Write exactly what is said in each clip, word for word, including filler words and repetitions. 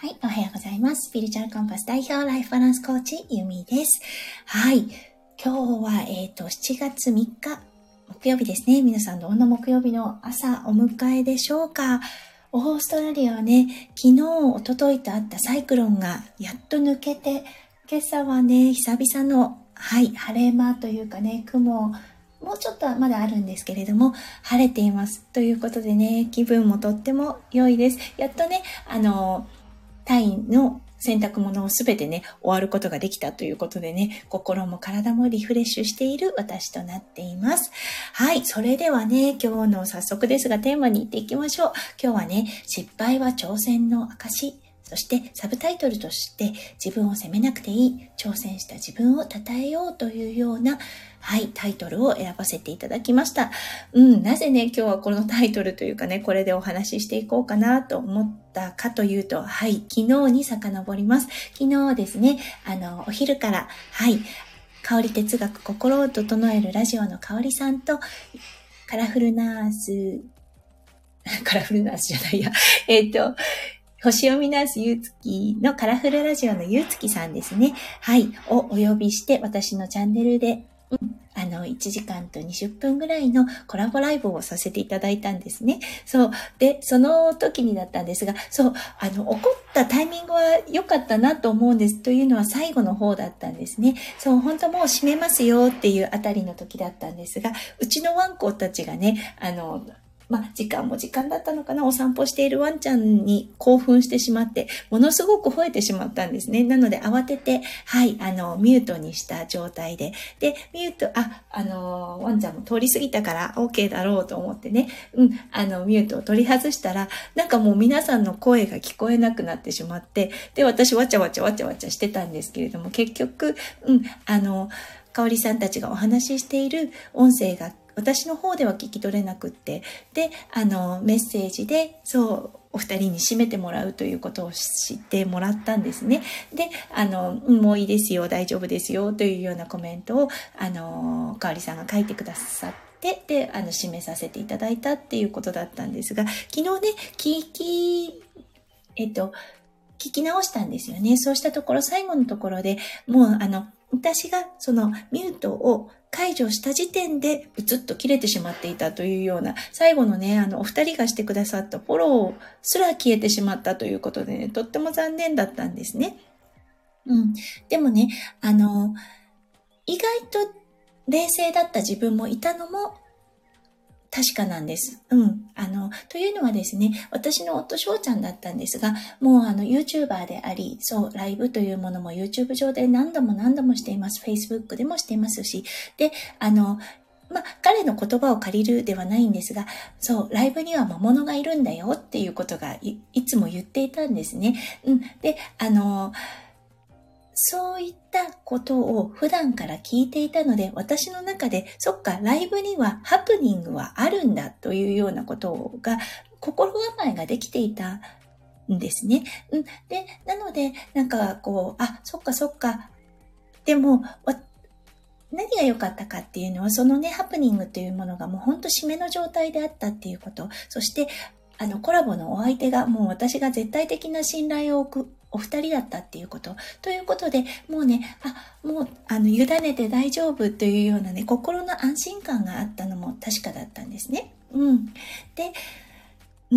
はい、おはようございます。スピリチュアルコンパス代表ライフバランスコーチ、ゆみです。はい、今日は、えっと、しちがつみっか、木曜日ですね。皆さんどんな木曜日の朝お迎えでしょうか。オーストラリアはね、昨日、おとといとあったサイクロンがやっと抜けて、今朝はね、久々の、はい、晴れ間というかね、雲、もうちょっとはまだあるんですけれども、晴れています。ということでね、気分もとっても良いです。やっとね、あの、タイの洗濯物をすべてね、終わることができたということでね、心も体もリフレッシュしている私となっています。はい、それではね、今日の早速ですがテーマに行っていきましょう。今日はね、失敗は挑戦の証。そしてサブタイトルとして自分を責めなくていい、挑戦した自分を称えようというような、はい、タイトルを選ばせていただきました。うん、なぜね、今日はこのタイトルというかね、これでお話ししていこうかなと思ったかというと、はい、昨日に遡ります。昨日ですね、あの、お昼から、はい、香り哲学心を整えるラジオの香りさんと、カラフルナース、カラフルナースじゃないや、えっと、星読みナースゆうつきのカラフルラジオのゆうつきさんですね。はい。をお呼びして私のチャンネルで、うん、あの、いちじかんとにじゅっぷんぐらいのコラボライブをさせていただいたんですね。そう。で、その時にだったんですが、そう、あの、起こったタイミングは良かったなと思うんです。というのは最後の方だったんですね。そう、本当もう閉めますよっていうあたりの時だったんですが、うちのワンコたちがね、あの、まあ、時間も時間だったのかな、お散歩しているワンちゃんに興奮してしまって、ものすごく吠えてしまったんですね。なので慌てて、はい、あの、ミュートにした状態で、で、ミュート、あ、あの、ワンちゃんも通り過ぎたから OK だろうと思ってね、うん、あの、ミュートを取り外したら、なんかもう皆さんの声が聞こえなくなってしまって、で、私わちゃわちゃわちゃわちゃしてたんですけれども、結局、うん、あの、香織さんたちがお話ししている音声が私の方では聞き取れなくって、で、あの、メッセージで、そう、お二人に締めてもらうということを知ってもらったんですね。で、あの、もういいですよ、大丈夫ですよ、というようなコメントを、あの、かおりさんが書いてくださって、で、あの、締めさせていただいたっていうことだったんですが、昨日ね、聞き、えっと、聞き直したんですよね。そうしたところ、最後のところでもう、あの、私がそのミュートを解除した時点でブツッと切れてしまっていたというような、最後のね、あの、お二人がしてくださったフォローすら消えてしまったということでね、とっても残念だったんですね。うん。でもね、あの、意外と冷静だった自分もいたのも確かなんです。うん。あの、というのはですね、私の夫翔ちゃんだったんですが、もうあの YouTuber であり、そう、ライブというものも YouTube 上で何度も何度もしています。Facebook でもしていますし、で、あの、まあ、彼の言葉を借りるではないんですが、そう、ライブには魔物がいるんだよっていうことが い, いつも言っていたんですね。うん。で、あの、そういったことを普段から聞いていたので、私の中で、そっか、ライブにはハプニングはあるんだというようなことが、心構えができていたんですね。うん。で、なので、なんかこう、あ、そっかそっか。でも、何が良かったかっていうのは、そのね、ハプニングというものがもうほんと締めの状態であったっていうこと。そして、あの、コラボのお相手がもう私が絶対的な信頼を置くお二人だったっていうこと。ということで、もうね、あ、もう、あの、委ねて大丈夫というようなね、心の安心感があったのも確かだったんですね。うん。で、うん、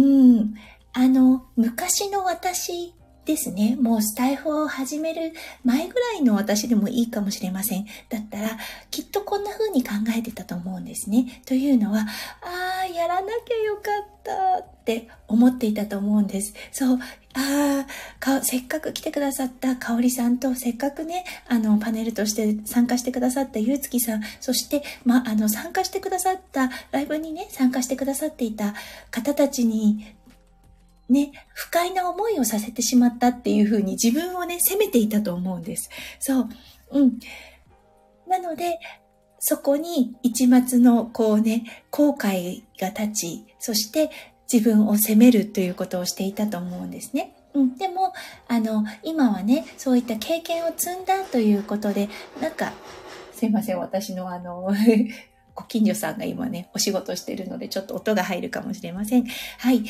あの、昔の私ですね。もうスタイフを始める前ぐらいの私でもいいかもしれません。だったら、きっとこんな風に考えてたと思うんですね。というのは、ああ、やらなきゃよかったって思っていたと思うんです。そう、ああ、せっかく来てくださった香織さんと、せっかくね、あの、パネルとして参加してくださったゆうつきさん、そして、ま、あの、参加してくださった、ライブにね、参加してくださっていた方たちに、ね、不快な思いをさせてしまったっていう風に自分をね、責めていたと思うんです。そう。うん。なので、そこに一抹のこうね、後悔が立ち、そして自分を責めるということをしていたと思うんですね。うん。でも、あの、今はね、そういった経験を積んだということで、なんか、すいません、私のあの、ご近所さんが今ね、お仕事しているので、ちょっと音が入るかもしれません。はい。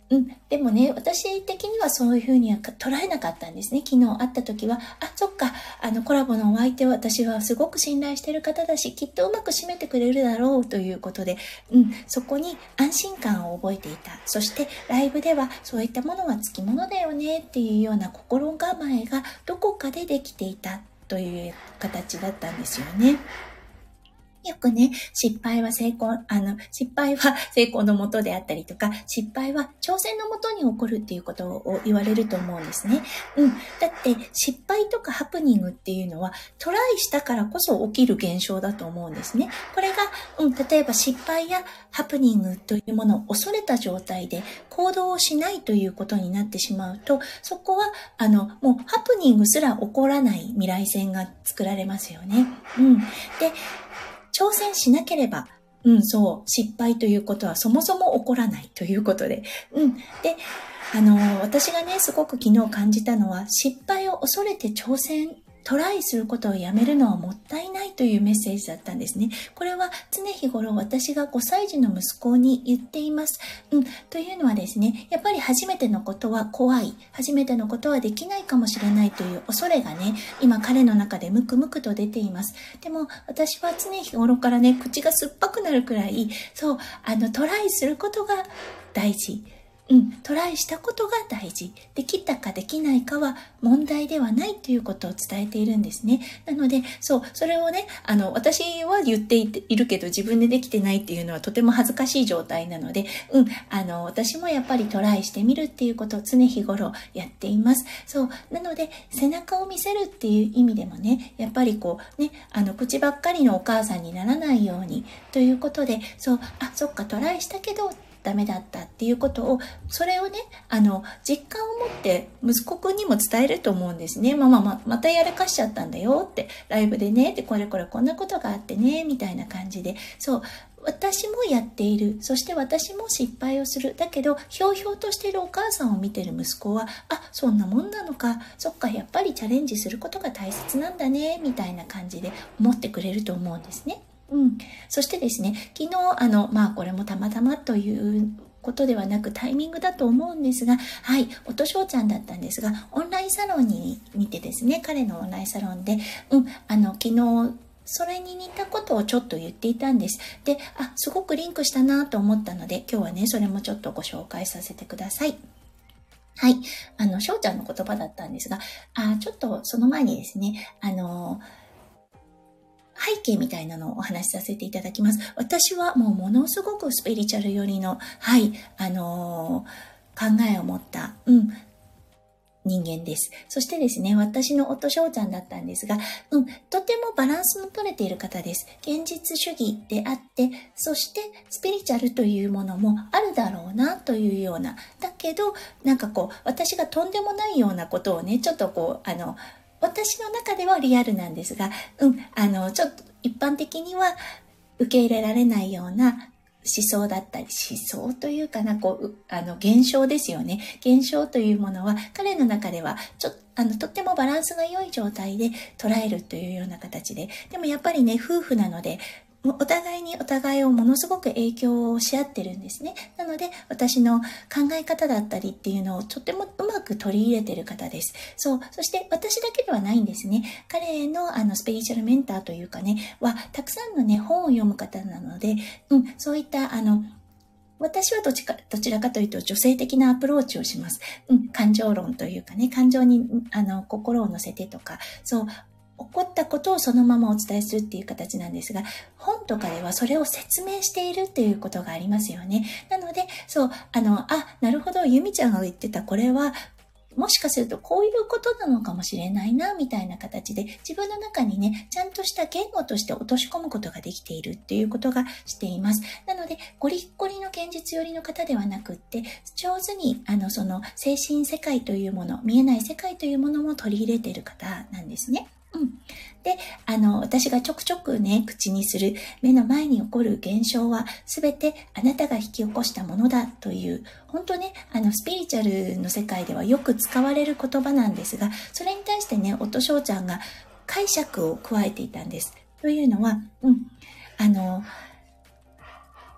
うん。でもね、私的にはそういうふうには捉えなかったんですね。昨日会った時は、あ、そっか、あのコラボのお相手は私はすごく信頼している方だし、きっとうまく締めてくれるだろうということで、うん、そこに安心感を覚えていた。そしてライブではそういったものはつきものだよねっていうような心構えがどこかでできていたという形だったんですよね。よくね、失敗は成功、あの、失敗は成功のもとであったりとか、失敗は挑戦のもとに起こるっていうことを言われると思うんですね。うん。だって、失敗とかハプニングっていうのは、トライしたからこそ起きる現象だと思うんですね。これが、うん、例えば失敗やハプニングというものを恐れた状態で行動をしないということになってしまうと、そこは、あの、もうハプニングすら起こらない未来線が作られますよね。うん。で、挑戦しなければ、うん、そう、失敗ということはそもそも起こらないということで、うん。で、あの、私がね、すごく昨日感じたのは、失敗を恐れて挑戦、トライすることをやめるのはもったいないというメッセージだったんですね。これは常日頃私がごさい児の息子に言っています。うん、というのはですね、やっぱり初めてのことは怖い、初めてのことはできないかもしれないという恐れがね、今彼の中でムクムクと出ています。でも私は常日頃からね、口が酸っぱくなるくらい、そう、あのトライすることが大事。うん、トライしたことが大事。できたかできないかは問題ではないということを伝えているんですね。なので、そう、それをね、あの、私は言っているけど自分でできてないっていうのはとても恥ずかしい状態なので、うん、あの、私もやっぱりトライしてみるっていうことを常日頃やっています。そう、なので、背中を見せるっていう意味でもね、やっぱりこう、ね、あの、口ばっかりのお母さんにならないようにということで、そう、あ、そっか、トライしたけど、ダメだったっていうことを、それをね、あの、実感を持って息子くんにも伝えると思うんですね。ママ、ま、またやらかしちゃったんだよって、ライブでね、で、これこれこんなことがあってね、みたいな感じで、そう、私もやっている。そして私も失敗をする。だけど、ひょうひょうとしているお母さんを見てる息子は、あ、そんなもんなのか。そっか、やっぱりチャレンジすることが大切なんだね、みたいな感じで思ってくれると思うんですね。うん。そしてですね、昨日、あの、まあ、これもたまたまということではなくタイミングだと思うんですが、はい、おとしょうちゃんだったんですが、オンラインサロンに見てですね、彼のオンラインサロンで、うん、あの、昨日、それに似たことをちょっと言っていたんです。で、あ、すごくリンクしたなと思ったので、今日はね、それもちょっとご紹介させてください。はい。あの、しょうちゃんの言葉だったんですが、あ、ちょっとその前にですね、あの、背景みたいなのをお話しさせていただきます。私はもうものすごくスピリチュアル寄りの、はい、あのー、考えを持った、うん、人間です。そしてですね、私の夫翔ちゃんだったんですが、うん、とてもバランスの取れている方です。現実主義であって、そしてスピリチュアルというものもあるだろうなというような、だけど、なんかこう、私がとんでもないようなことをね、ちょっとこう、あの、私の中ではリアルなんですが、うん、あの、ちょっと一般的には受け入れられないような思想だったり、思想というかな、こう、あの、現象ですよね。現象というものは、彼の中では、ちょっと、あの、とってもバランスが良い状態で捉えるというような形で、でもやっぱりね、夫婦なので、お互いにお互いをものすごく影響をし合ってるんですね。なので、私の考え方だったりっていうのをとてもうまく取り入れてる方です。そう。そして私だけではないんですね。彼のあのスピリチュアルメンターというかね、はたくさんのね、本を読む方なので、うん、そういったあの、私はどちか、どちらかというと女性的なアプローチをします。うん、感情論というかね、感情にあの心を乗せてとか、そう、起こったことをそのままお伝えするっていう形なんですが、本とかではそれを説明しているっていうことがありますよね。なので、そう、あの、あ、なるほど、ゆみちゃんが言ってたこれは、もしかするとこういうことなのかもしれないな、みたいな形で、自分の中にね、ちゃんとした言語として落とし込むことができているっていうことがしています。なので、ゴリッゴリの現実寄りの方ではなくって、上手に、あの、その、精神世界というもの、見えない世界というものも取り入れている方なんですね。うん。で、あの、私がちょくちょくね、口にする目の前に起こる現象はすべてあなたが引き起こしたものだという、本当ね、あの、スピリチュアルの世界ではよく使われる言葉なんですが、それに対してね、夫翔ちゃんが解釈を加えていたんです。というのは、うん、あの、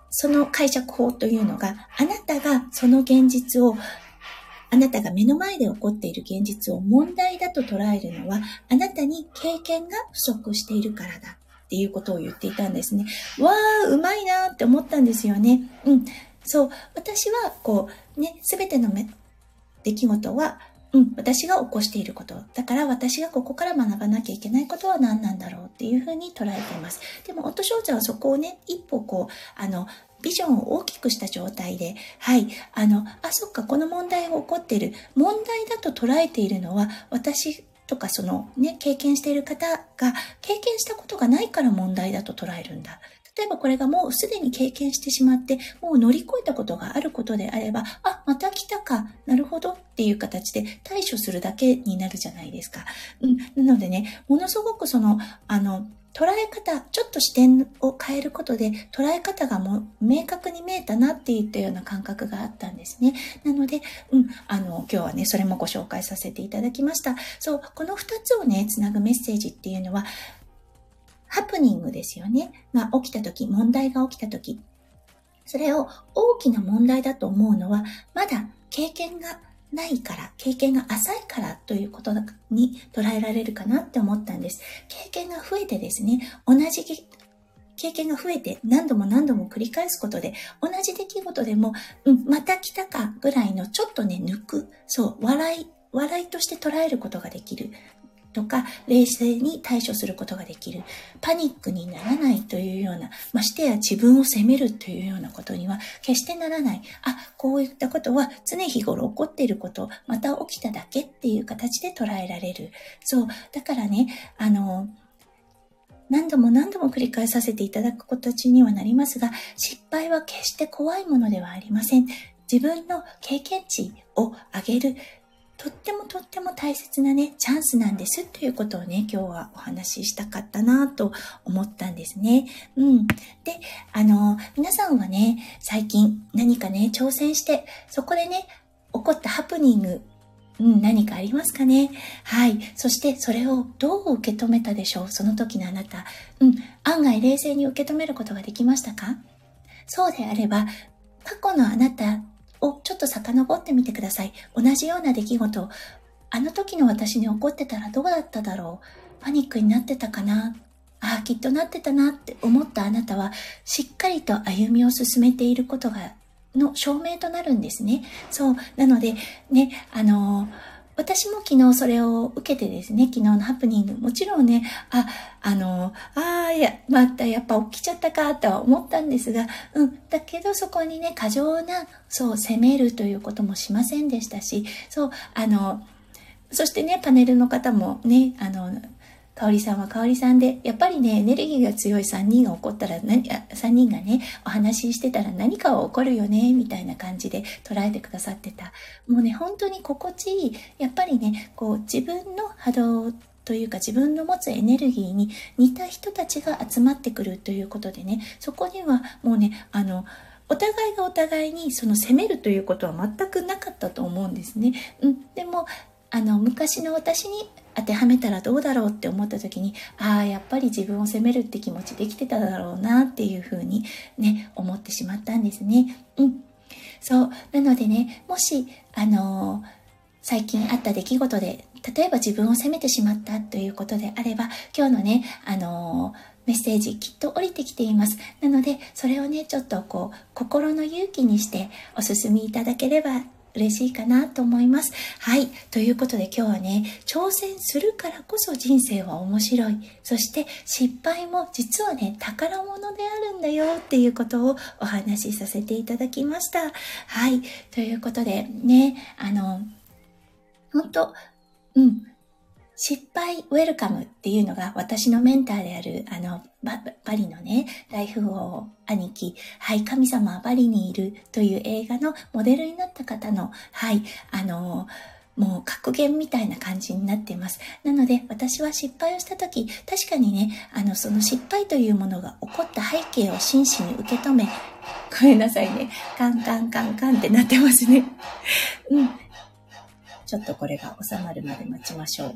その解釈法というのが、あなたがその現実を、あなたが目の前で起こっている現実を問題だと捉えるのは、あなたに経験が不足しているからだっていうことを言っていたんですね。わー、うまいなーって思ったんですよね。うん。そう、私はこう、ね、すべての出来事は、うん、私が起こしていること。だから私がここから学ばなきゃいけないことは何なんだろうっていうふうに捉えています。でも、夫少女はそこをね、一歩こう、あの、ビジョンを大きくした状態で、はい、あの、あ、そっか、この問題が起こっている。問題だと捉えているのは、私とかそのね、経験している方が経験したことがないから問題だと捉えるんだ。例えばこれがもうすでに経験してしまって、もう乗り越えたことがあることであれば、あ、また来たか、なるほどっていう形で対処するだけになるじゃないですか。うん、なのでね、ものすごくその、あの、捉え方、ちょっと視点を変えることで捉え方がもう明確に見えたなっていったような感覚があったんですね。なので、うん、あの、今日はね、それもご紹介させていただきました。そう、この二つをね、つなぐメッセージっていうのは、ハプニングですよね。が起きたとき、問題が起きたとき、それを大きな問題だと思うのは、まだ経験がないから、経験が浅いからということに捉えられるかなって思ったんです。経験が増えてですね、同じ経験が増えて何度も何度も繰り返すことで、同じ出来事でも、うん、また来たかぐらいのちょっとね、抜く、そう、笑い、笑いとして捉えることができる。とか、冷静に対処することができる。パニックにならないというような、ましてや自分を責めるというようなことには決してならない。あ、こういったことは常日頃起こっていること、また起きただけっていう形で捉えられる。そう。だからね、あの、何度も何度も繰り返させていただく形にはなりますが、失敗は決して怖いものではありません。自分の経験値を上げる、とってもとっても大切なね、チャンスなんですということをね、今日はお話ししたかったなと思ったんですね。うん。で、あの、皆さんはね、最近何かね、挑戦して、そこでね、起こったハプニング、うん、何かありますかね。はい。そしてそれをどう受け止めたでしょう、その時のあなた。うん。案外冷静に受け止めることができましたか？そうであれば、過去のあなたをちょっと遡ってみてください。同じような出来事、あの時の私に起こってたらどうだっただろう。パニックになってたかな。ああ、きっとなってたなって思ったあなたは、しっかりと歩みを進めていることが、の証明となるんですね。そう。なので、ね、あのー、私も昨日それを受けてですね、昨日のハプニング、もちろんね、あ、あの、ああ、いや、またやっぱ起きちゃったかとは思ったんですが、うん、だけどそこにね、過剰な、そう、責めるということもしませんでしたし、そう、あの、そしてね、パネルの方もね、あの、かおりさんはかおりさんで、やっぱりね、エネルギーが強いさんにんが起こったら何、さんにんがね、お話ししてたら何かは起こるよね、みたいな感じで捉えてくださってた。もうね、本当に心地いい。やっぱりね、こう、自分の波動というか自分の持つエネルギーに似た人たちが集まってくるということでね、そこにはもうね、あの、お互いがお互いにその責めるということは全くなかったと思うんですね。うん、でも、あの、昔の私に当てはめたらどうだろうって思った時に、ああ、やっぱり自分を責めるって気持ちできてただろうなっていうふうにね、思ってしまったんですね。うん。そう。なのでね、もし、あのー、最近あった出来事で、例えば自分を責めてしまったということであれば、今日のね、あのー、メッセージきっと降りてきています。なので、それをね、ちょっとこう、心の勇気にしてお進みいただければ嬉しいかなと思います。はい。ということで今日はね、挑戦するからこそ人生は面白い。そして失敗も実はね、宝物であるんだよっていうことをお話しさせていただきました。はい。ということでね、あの、本当、うん。失敗ウェルカムっていうのが私のメンターであるあの バ, バリのね大富豪兄貴、はい神様はバリにいるという映画のモデルになった方のはいあのもう格言みたいな感じになっています。なので私は失敗をしたとき確かにねあのその失敗というものが起こった背景を真摯に受け止めごめんなさいねカンカンカンカンってなってますねうんちょっとこれが収まるまで待ちましょう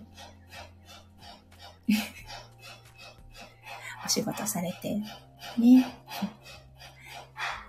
お仕事されてね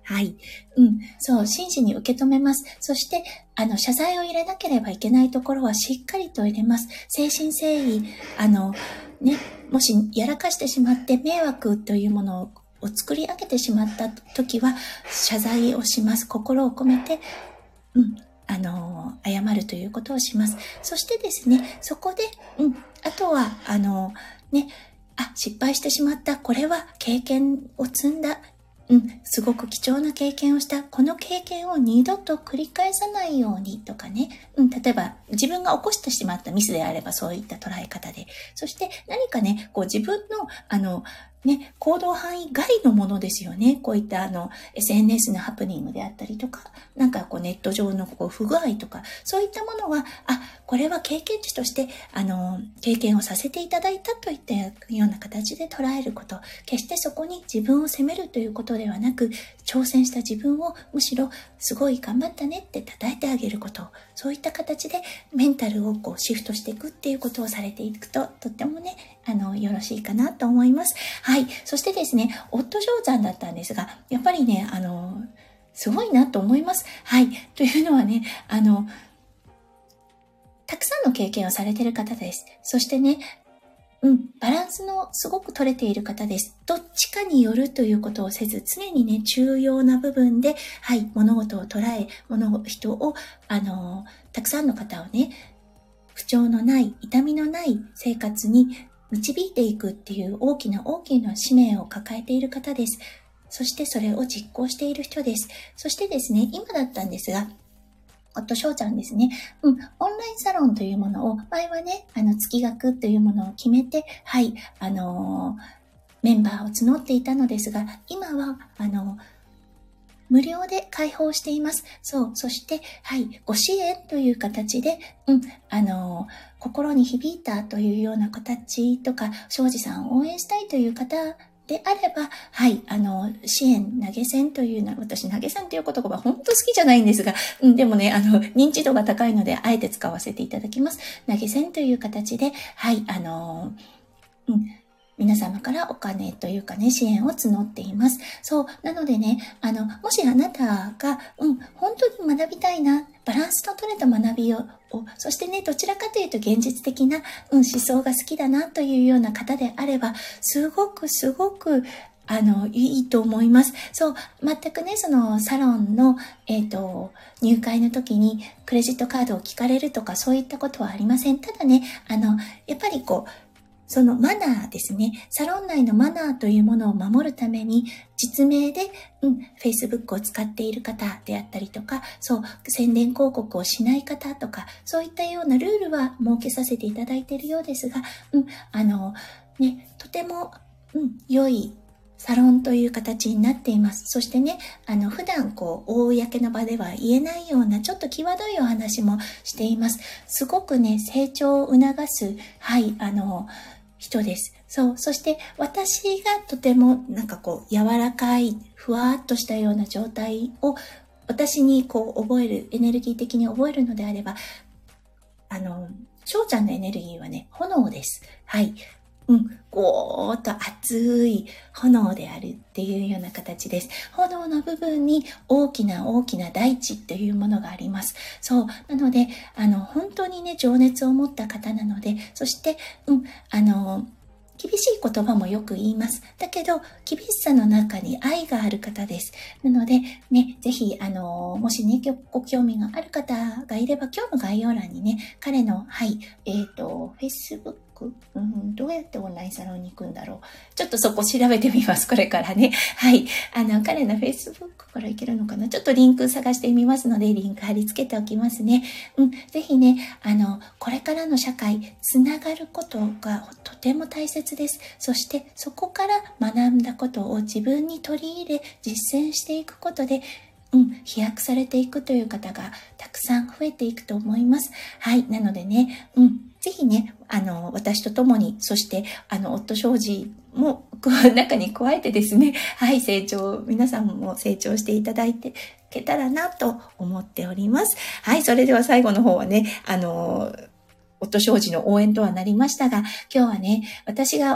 はい。うん。そう、真摯に受け止めます。そして、あの、謝罪を入れなければいけないところはしっかりと入れます。誠心誠意、あの、ね、もしやらかしてしまって迷惑というものをを作り上げてしまった時は謝罪をします。心を込めて、うん、あの、謝るということをします。そしてですね、そこで、うん、あとは、あの、ね、あ、失敗してしまった。これは経験を積んだ。うん、すごく貴重な経験をした。この経験を二度と繰り返さないようにとかね。うん、例えば自分が起こしてしまったミスであればそういった捉え方で。そして何かね、こう自分の、あの、ね、行動範囲外のものですよね。こういったあの エスエヌエス のハプニングであったりとか、なんかこうネット上のこう不具合とか、そういったものは、あ、これは経験値としてあの経験をさせていただいたといったような形で捉えること、決してそこに自分を責めるということではなく、挑戦した自分をむしろすごい頑張ったねって叩いてあげること、そういった形でメンタルをこうシフトしていくっていうことをされていくと、とってもね、あのよろしいかなと思います。はい。そしてですね、夫定山だったんですが、やっぱりね、あの、すごいなと思います。はい。というのはね、あの、たくさんの経験をされている方です。そしてね、うん、バランスのすごく取れている方です。どっちかによるということをせず、常にね、重要な部分で、はい、物事を捉え、物人を、あの、たくさんの方をね、不調のない、痛みのない生活に導いていくっていう大きな大きな使命を抱えている方です。そしてそれを実行している人です。そしてですね、今だったんですが、夫翔ちゃんですね。うん、オンラインサロンというものを、前はね、あの、月額というものを決めて、はい、あのー、メンバーを募っていたのですが、今は、あの、無料で開放しています。そう。そして、はい、ご支援という形で、うん、あの、心に響いたというような形とか、庄司さんを応援したいという方であれば、はい、あの、支援投げ銭というのは、私投げ銭という言葉本当好きじゃないんですが、うん、でもね、あの、認知度が高いので、あえて使わせていただきます。投げ銭という形で、はい、あの、うん、皆様からお金というかね、支援を募っています。そう。なのでね、あの、もしあなたが、うん、本当に学びたいな、バランスの取れた学びを、をそしてね、どちらかというと現実的な、うん、思想が好きだなというような方であれば、すごくすごく、あの、いいと思います。そう、全くね、そのサロンの、えっと、入会の時にクレジットカードを聞かれるとかそういったことはありません。ただね、あの、やっぱりこう、そのマナーですね。サロン内のマナーというものを守るために、実名で、うん、Facebook を使っている方であったりとか、そう、宣伝広告をしない方とか、そういったようなルールは設けさせていただいているようですが、うん、あの、ね、とても、うん、良いサロンという形になっています。そしてね、あの、普段こう、公の場では言えないような、ちょっと際どいお話もしています。すごくね、成長を促す、はい、あの、人です。そう。そして私がとてもなんかこう柔らかいふわっとしたような状態を私にこう覚える、エネルギー的に覚えるのであれば、あの、翔ちゃんのエネルギーはね、炎です。はい。うん、ゴーっと熱い炎であるっていうような形です。炎の部分に大きな大きな大地っていうものがあります。そう。なので、あの、本当にね、情熱を持った方なので、そして、うん、あの、厳しい言葉もよく言います。だけど、厳しさの中に愛がある方です。なので、ね、ぜひ、あの、もしね、ご興味がある方がいれば、今日の概要欄にね、彼の、はい、えっと、Facebook、うん、どうやってオンラインサロンに行くんだろう。ちょっとそこ調べてみます。これからね。はい。あの、彼の Facebook から行けるのかな。ちょっとリンク探してみますので、リンク貼り付けておきますね。うん。ぜひね、あの、これからの社会、つながることがとても大切です。そして、そこから学んだことを自分に取り入れ、実践していくことで、うん、飛躍されていくという方がたくさん増えていくと思います。はい。なのでね、うん。ぜひね、あの、私と共に、そして、あの、夫庄司も、中に加えてですね、はい、成長、皆さんも成長していただいていけたらなと思っております。はい、それでは最後の方はね、あの、夫庄司の応援とはなりましたが、今日はね、私が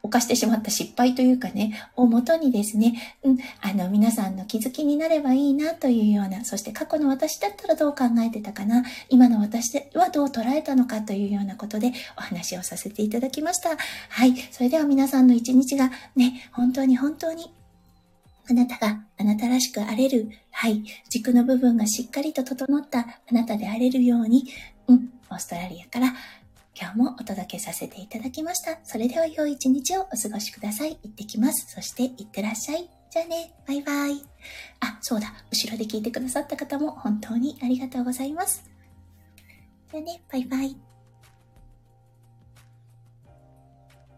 犯してしまった失敗というかね、をもとにですね、うん、あの、皆さんの気づきになればいいなというような、そして過去の私だったらどう考えてたかな、今の私はどう捉えたのかというようなことでお話をさせていただきました。はい。それでは皆さんの一日がね、本当に本当にあなたがあなたらしくあれる、はい、軸の部分がしっかりと整ったあなたであれるように、うん、オーストラリアから今日もお届けさせていただきました。それでは良い一日をお過ごしください。行ってきます。そして行ってらっしゃい。じゃあね、バイバイ。あ、そうだ、後ろで聞いてくださった方も本当にありがとうございます。じゃあね、バイバイ。